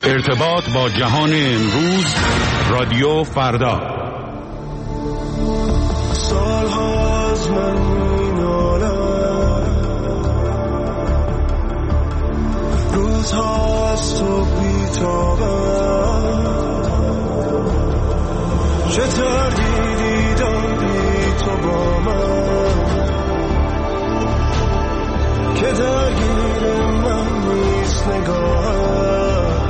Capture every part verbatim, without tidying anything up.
ارتباط با جهان امروز، رادیو فردا. سال‌هاست من می‌نالم، روزهاست تو بی‌تابم، چه تردیدی داری تو با من که درگیر من نیست نگاهت.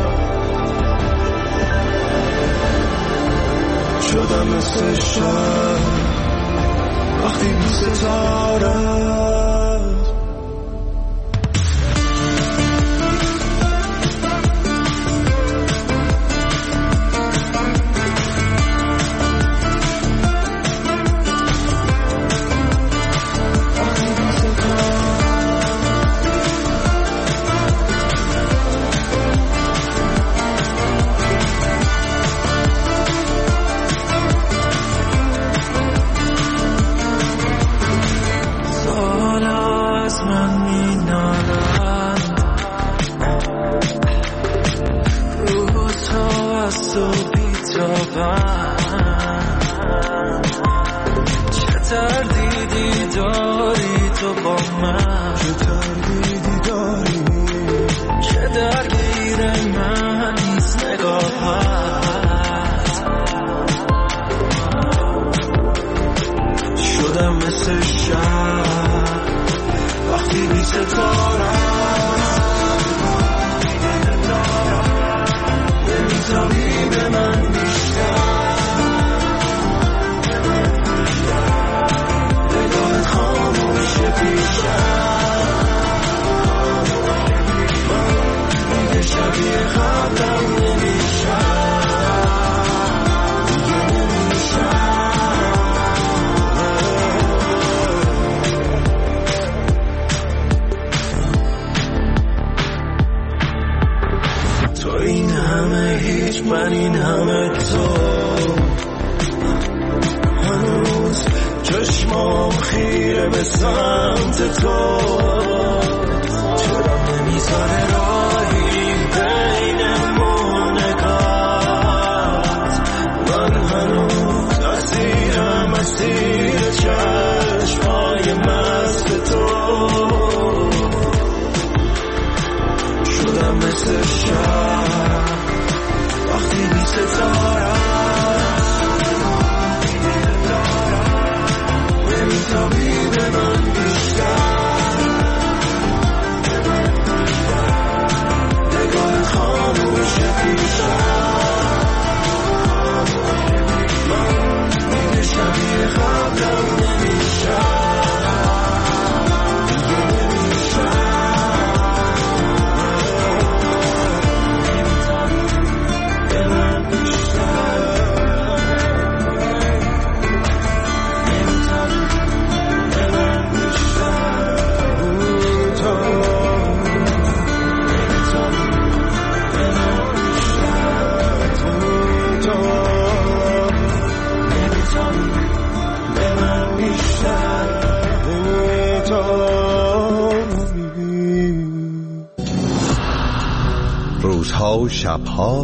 شدم مثل شب وقتی بی ستاره و شبها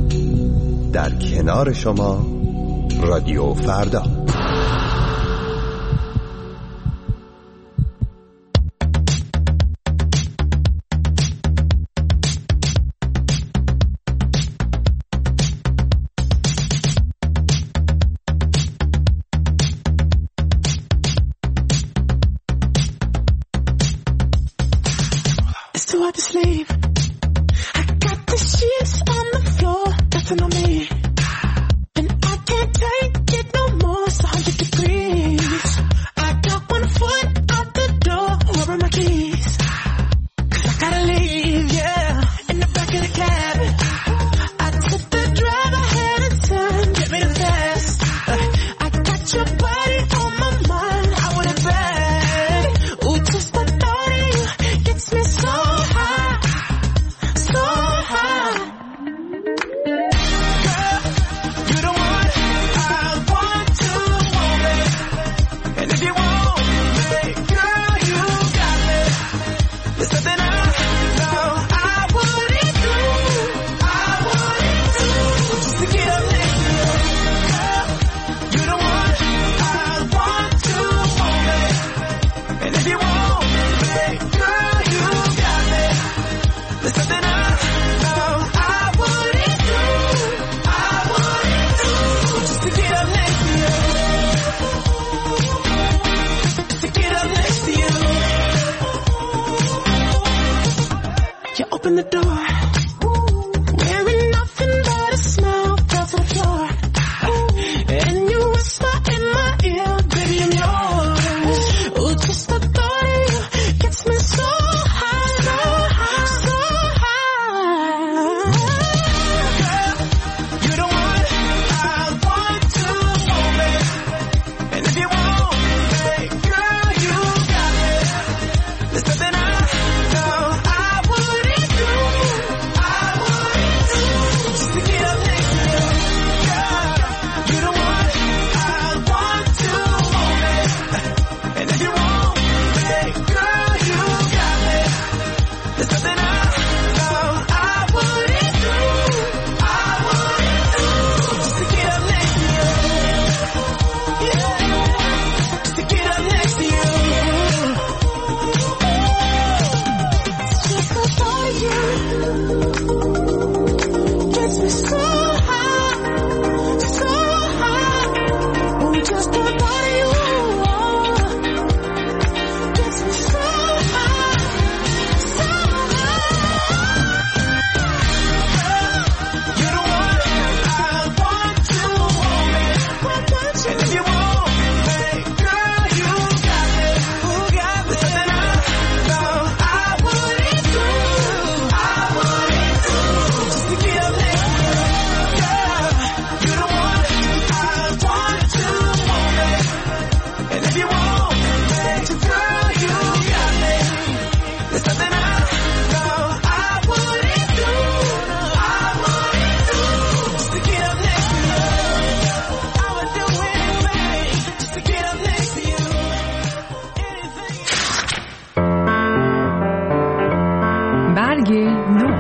در کنار شما رادیو فردا. in the door. Wearing nothing but a smile, fell to the floor. And you whisper in my ear, baby, I'm yours. Oh, just the thought of you gets me so high, so high, so high. Girl, you're the one I want to hold me. And if you want me, girl, you got me. There's nothing I know I wouldn't do, I wouldn't do, just to get up next to you. Girl, you're the one I want to hold me. And if you want me, girl, you got me. There's nothing I know I wouldn't do, I wouldn't do, just to get up next to you. Yeah, just to get up next to you. Just the thought of you gets me so high, so high. Oh, just the thought of you gets me so high, so high. You're the one I want to hold me. And if you want me, girl, you got me. Who got me? There's nothing I know I wouldn't do, I wouldn't do, just to get up next to you. Girl, you're the one I want to hold me. And if you want me, girl, you got me. There's nothing I know I wouldn't do, I wouldn't do, just to get up next to you. I would do anything just to get up next to you. Anything. برگ نو.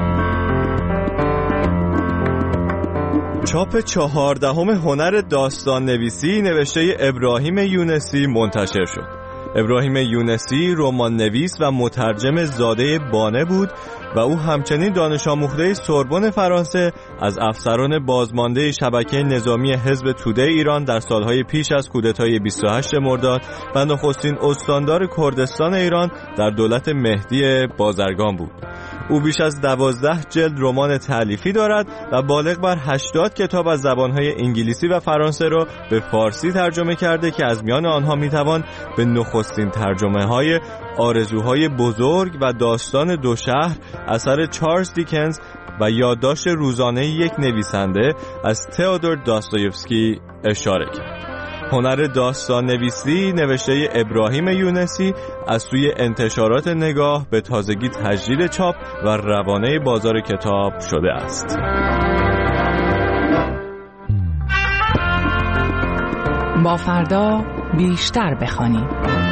چاپ چهاردهم هنر داستان نویسی نوشته ابراهیم یونسی منتشر شد. ابراهیم یونسی رمان نویس و مترجم زاده بانه بود و او همچنین دانش آموخته سوربن فرانسه از افسران بازمانده شبکه نظامی حزب توده ایران در سالهای پیش از کودتای بیست و هشت مرداد و نخستین استاندار کردستان ایران در دولت مهدی بازرگان بود. او بیش از دوازده جلد رمان تألیفی دارد و بالغ بر هشتاد کتاب از زبانهای انگلیسی و فرانسه را به فارسی ترجمه کرده که از میان آنها میتوان به نخستین ترجمه های آرزوهای بزرگ و داستان دو شهر اثر چارلز دیکنز و یادداشت روزانه یک نویسنده از تئودور داستایوفسکی اشاره کرد. هنر داستان نویسی نوشته ابراهیم یونسی از سوی انتشارات نگاه به تازگی تجدید چاپ و روانه بازار کتاب شده است. با فردا بیشتر بخوانیم.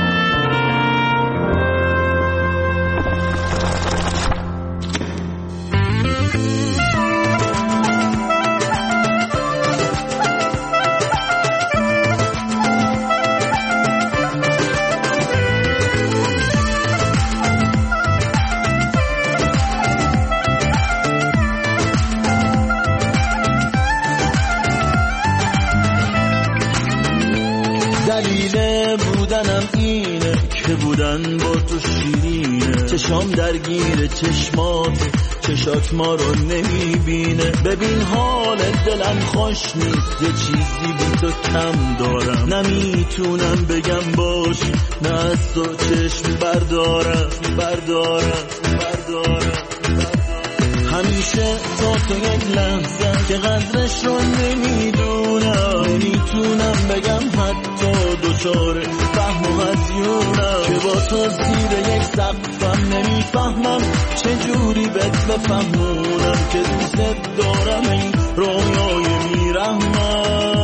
دلیل بودنم اینه که بودن با تو شیرینه، چشام درگیر چشمات، چشات ما رو نمیبینه. ببین حال دلم خوش نیست، یه چیزی بی تو کم دارم، نمیتونم بگم باش، نه از تو چشم بردارم بردارم بردارم همیشه تا تو یک لحظه که قدرش رو نمیدونم، نمیتونم بگم حتی دوچار فهم و هزیونم، که با تو زیر یک سقفم نمیفهمم چجوری بهت بفهمونم که دوست دارم این رویای میرحمم.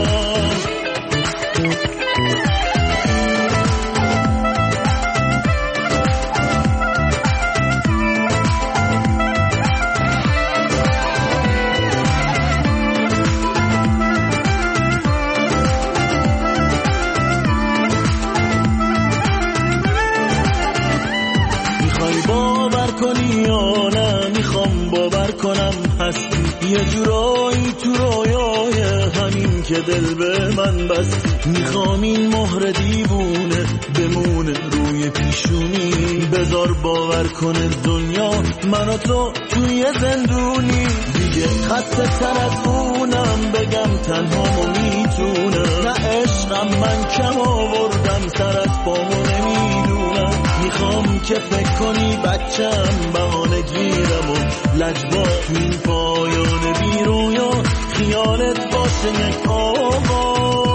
یه جورایی تو رویای همین که دل به من بست، میخوام این مهر دیوونه بمونه روی پیشونی، به بذار باور کنه دنیا من و تو توی زندونی دیگه خسته تر از اونم بگم تنها میتونم نه عشقم من کم آوردم سر از پامو نمیدونم میخوام که فکر کنی بچم بهانه گیرم و لجبا تو این پایان بیرویا خیالت باشه یک آواز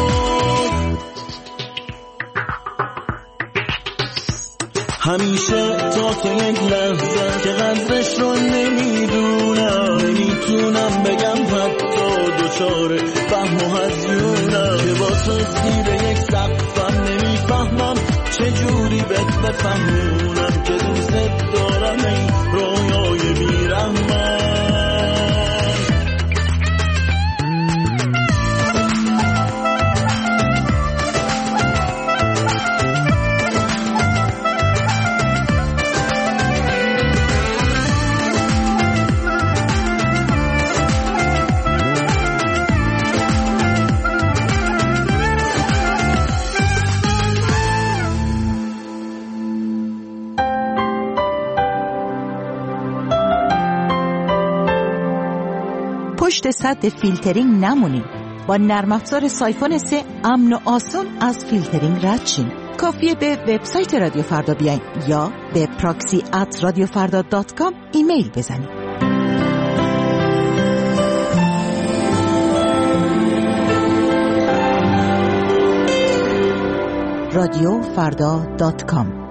همیشه تا تو یک لحظه که قدرش رو نمیدونم نمیتونم بگم حتی دوچاره فهم و هزیونم که با تو زیر یک سقفم نمیفهمم چجوری بهت بفهمونم که دوست دارم این رویای بیرحمم پشت سد فیلترینگ نمونید. با نرم افزار سایفون سه امن و آسان از فیلترینگ رد شین. کافیه به وبسایت رادیو فردا بیاین یا به پراکسی ات رادیو فردا دات کام ایمیل بزنید. رادیو فردا دات کام.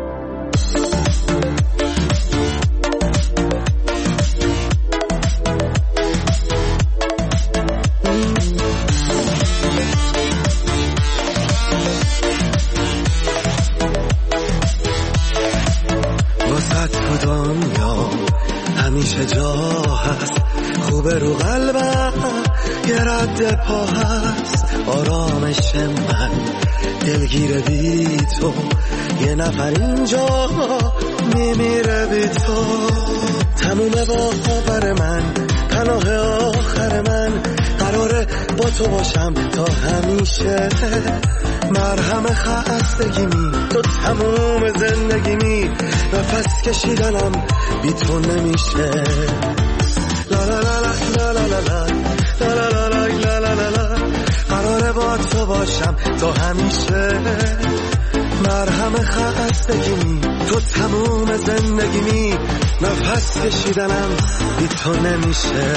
همیشه جا هست خوبه رو قلبم یه رد پا هست آرامش من دلگیره بی تو یه نفر اینجا میمیره بی تو تموم باور من پناه آخر من قراره با تو باشم تا همیشه مرهم خستگیمی تو تموم زندگیمی نفس کشیدنم بی تو نمیشه لا لا لا لا لا لا لا لا لا لا لا لا لا لا قراره با تو باشم تا همیشه مرهم خستگیمی تو تموم زندگیمی نفس کشیدنم بی تو نمیشه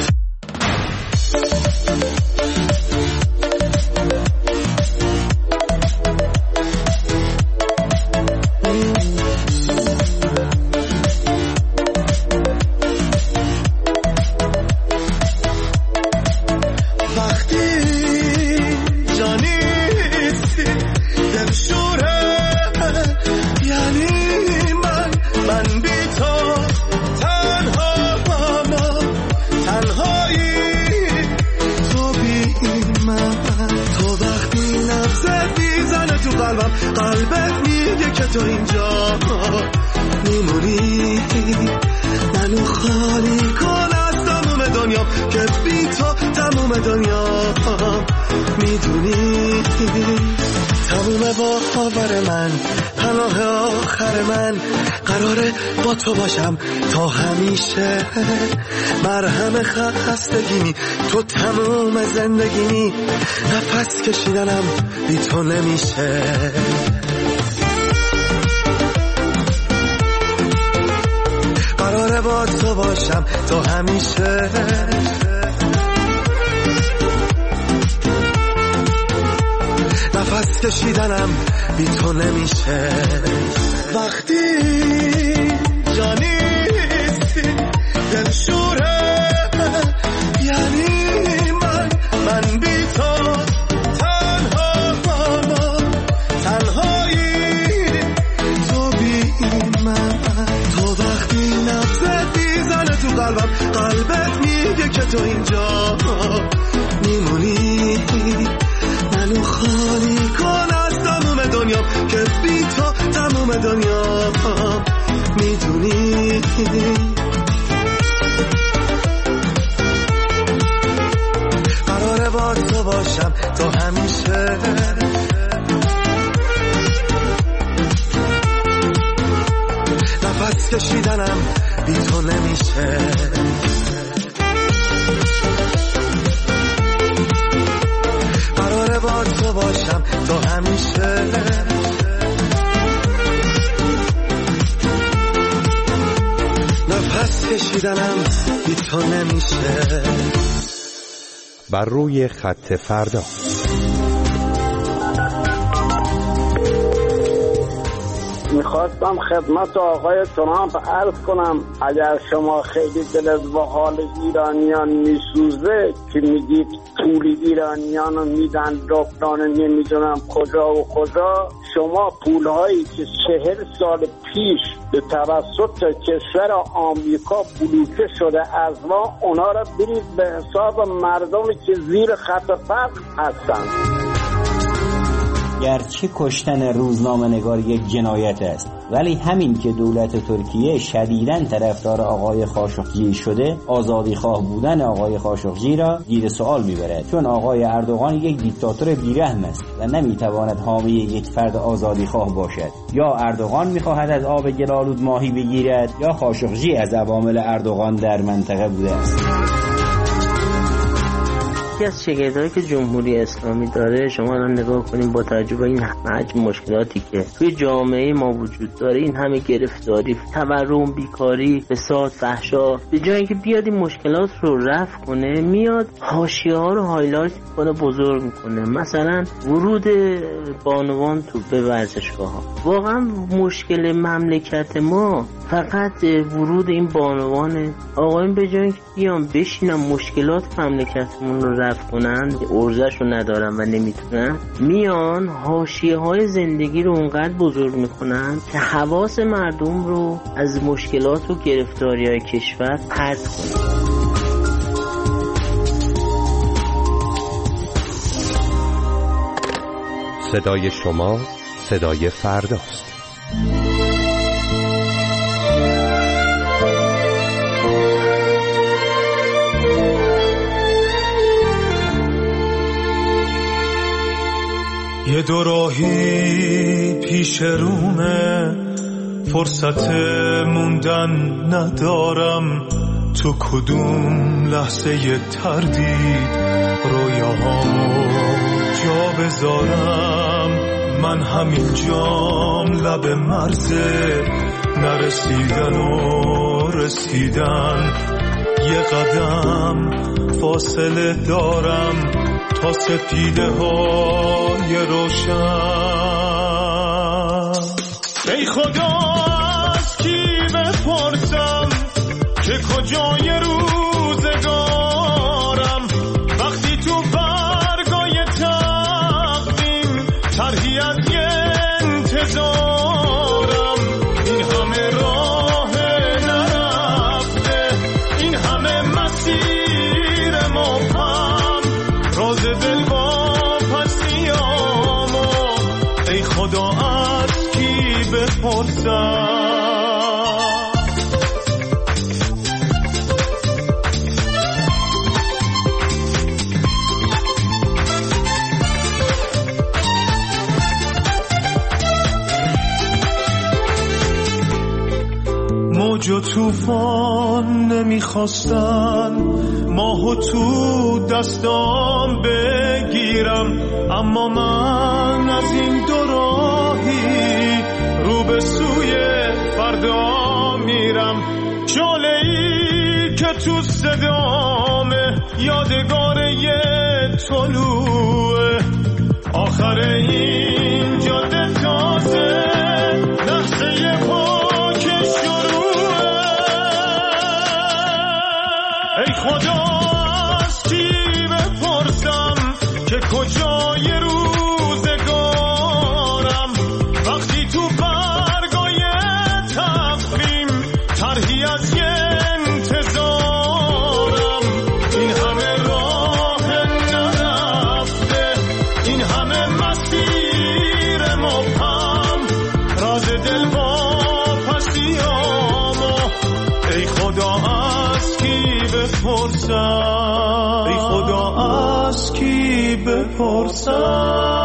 قلبت میگه که تو اینجا میمونی منو خالی کن از تموم دنیا که بی تو تموم دنیا میدونی تموم باور من پناه آخر من قراره با تو باشم تا همیشه مرهم خستگیمی تو تموم زندگیمی نفس کشیدنم بی تو نمیشه قراره با تو باشم تا همیشه نفس کشیدنم بی تو نمیشه وقتی جا نیستی دل شوره یعنی من من بی تو تنها تنهایی تو بی من تو وقتی نفست میزنه تو قلبم قلبت میگه که تو اینجا میمونی منو خالی کن از تموم دنیا که بی تو تموم دنیا میدونی قراره با تو باشم تا همیشه همیشه قراره با تو باشم تا همیشه نفس کشیدنم بی تو نمیشه. بر روی خط فردا. میخواستم خدمت آقای ترامپ عرض کنم اگر شما خیلی دلت با حال ایرانیان میسوزه که میگید پول ایرانیان رو میدن لبنان نمیدونم کجا و کجا، شما پولهایی که چهل سال پیش به توسط کشور آمریکا بلوکه شده از ما، اونا را برید به حساب مردمی که زیر خط فقر هستن. گرچه کشتن روزنامه نگار یک جنایت است، ولی همین که دولت ترکیه شدیداً طرفدار آقای خاشقجی شده، آزادی خواه بودن آقای خاشقجی را زیر سوال میبرد، چون آقای اردوغان یک دیکتاتور بیرحم است و نمیتواند حامی یک فرد آزادی خواه باشد. یا اردوغان میخواهد از آب گل‌آلود ماهی بگیرد، یا خاشقجی از عوامل اردوغان در منطقه بوده است. یکی از شگردهایی که جمهوری اسلامی داره، شما الان نگاه کنیم با توجه به این حجم مشکلاتی که توی جامعه ما وجود داره، این همه گرفتاری، تورم، بیکاری، فساد، فحشا، به جای اینکه بیاد این مشکلات رو رفع کنه، میاد حاشیه ها رو هایلایت کنه، بزرگ میکنه. مثلا ورود بانوان تو به ورزشگاه ها. واقعا مشکل مملکت ما فقط ورود این بانوانه. آقایون به جای اینکه بیان بشینن مشکلات مملکتمون رو رفع کنن، ارزش رو ندارن و نمیتونن، میان حاشیه های زندگی رو اونقدر بزرگ میکنن که حواس مردم رو از مشکلات و گرفتاری های کشور پرت کنن. صدای شما صدای فرداست. یه دو راهی پیش رومه، فرصت موندن ندارم، تو کدوم لحظه تردید رویاهامو جا بذارم. من همین جام لب مرزه، نرسیدن و رسیدن، یه قدم فاصله دارم تا سپیده های روشن. ای خدا از کی بپرسم که کجای روزگارم، وقتی تو برگای تقویم طرحی از یه انتظارم. این همه راه نرفته، این همه مسیر مبهم، راز دل با پسیامو ای خدا از کی بپرسم. موج و طوفان نمیخواستن ماهو تو دستام بگیرم، اما من از این دو راهی رو به سوی فردا میرم. شعله‌ای که تو صدامه یادگار یه طلوعه، آخر این جاده تازه لحظه پاک شروعه. ای خدا از کی بپرسم که کجای روزگارم، وقتی تو برگای تقویم طرحی از یه انتظارم. این همه راه نرفته، این همه مسیر مبهم، راز دل با پسیامو ای خدا از کی بپرسم، ای خدا از کی بپرسم.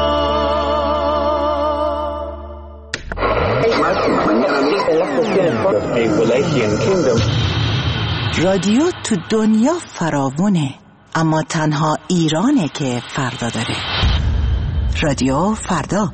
A Galatian kingdom. رادیو تو دنیا فراوونه، اما تنها ایرانه که فردا داره. رادیو فردا.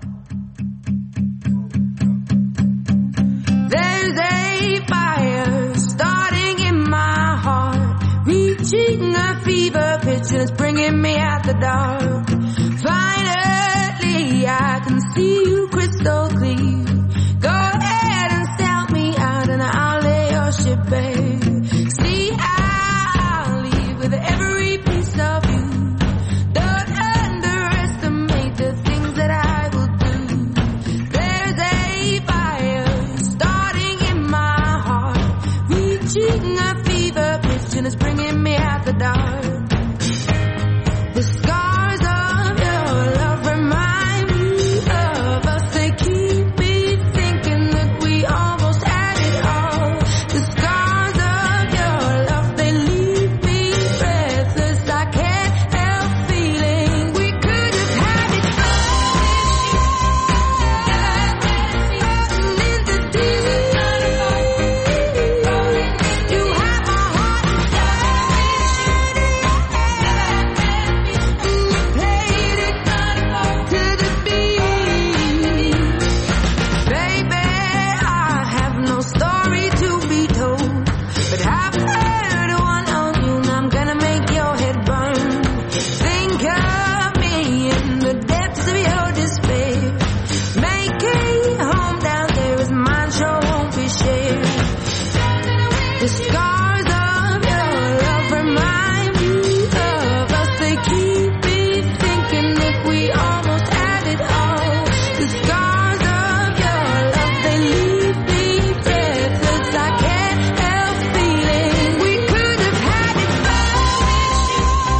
There's a fire starting in my heart, reaching a fever pitch and it's bringing me out the dark. Finally I can see you crystal clear. Go ahead and sell me out and I'll lay your ship bare. See, I'll leave with every piece of you. Don't underestimate the things that I will do. There's a fire starting in my heart, reaching a fever pitch and it's bringing me out the dark. The scars of your love remind me of us. They keep me thinking that we almost had it all. The scars of your love, they leave me breathless. I can't help feeling we could have had it all. In the deep, you have my heart inside. You played it to the beat. Baby, I have no story to be told, but I've heard one on you and I'm gonna make your head burn. Think of me in the depths of your despair. Make a home down there as mine sure won't be shared. The scars of your love remind me of us. They keep me thinking that we almost had it all. The scars of your love, they leave me breathless. I can't help feeling we could have had it all.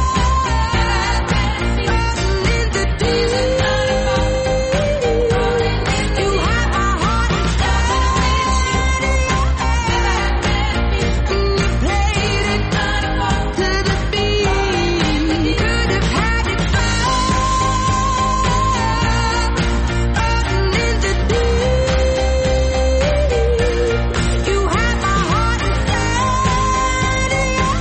In the deep, you have my heart inside. You played it to the beat. Could have had it all. In the deep, you have my heart inside.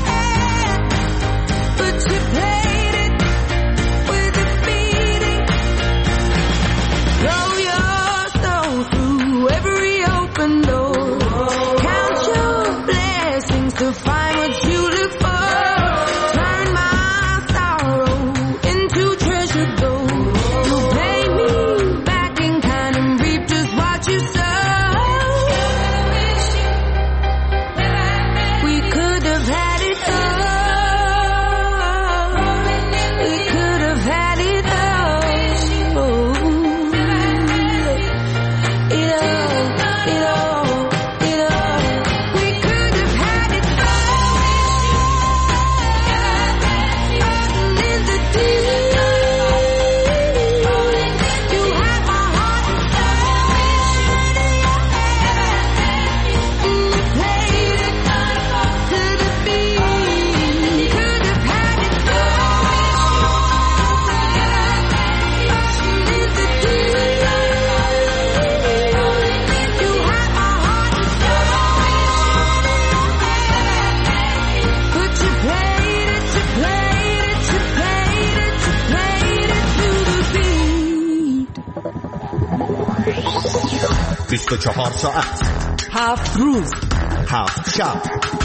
But you played it with a beating. Throw your soul through every open door. Count your blessings to find what you look for. Turn my sorrow into treasure gold. You pay me back in kind and reap just what you sow. We could have had it all. We could have had it all. It all, it all, it all. We could have had it all. In the deep, you have my heart inside. You played it to the beat. Could have had it all. In the deep, you have my heart inside. But you played it, you played it, you played it, you played it to the beat. بیست و چهار ساعت، هفت روز، هفت شب،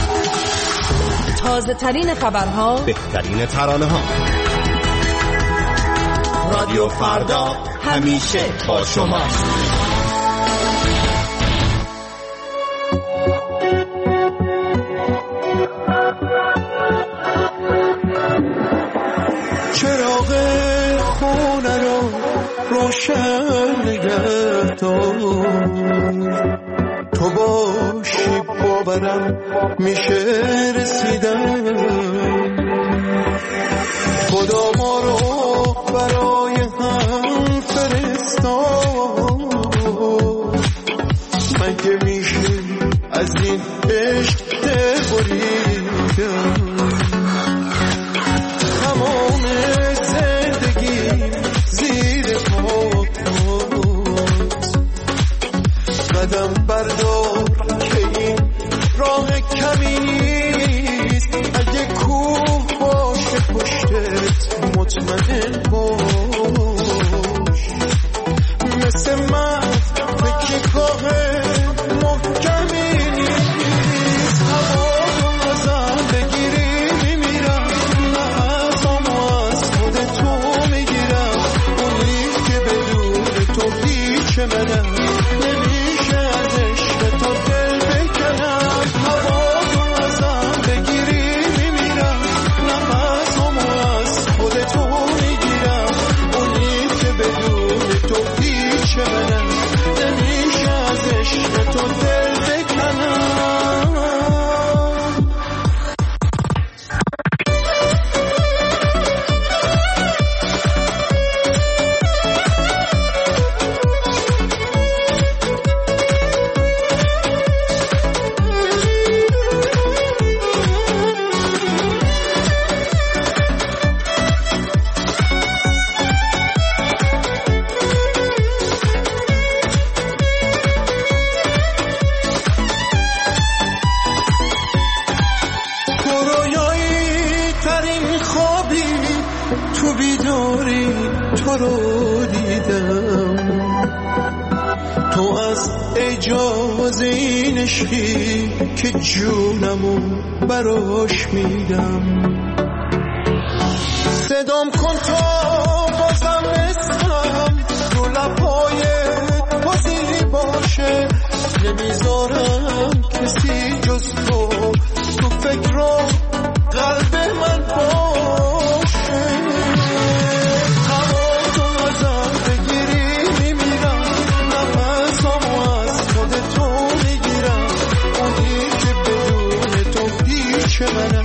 تازه ترین خبرها، بهترین ترانه ها. رادیو فردا همیشه با شماست. چراغ خونه رو روشن نگه دار، تو باشی باورم میشه رسیدن. خدا ما رو برای هم فرستاد، مگه میشه از این عشق دل بریدن. تمام زندگی زیر پات، قدم بردار که این راه کمی باری تو رو دیدم، تو از اجازه این عشقی که جونمو براش میدم. صدام کن تا بازم اسمم رو لبای تو زیری باشه، نمیذارم کسی جز تو تو فکر و قلب من باشه. هوا تو ازم بگیری میمیرم، نفسامو از خود تو میگیرم، اونی که بدون تو پیش منم